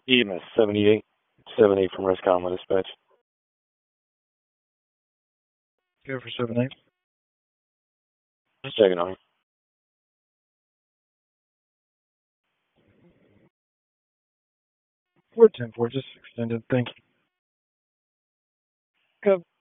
EMS 78 from Rescom with dispatch. Go for 7-8. Just checking on you. 410-4, just extended. Thank you. Go.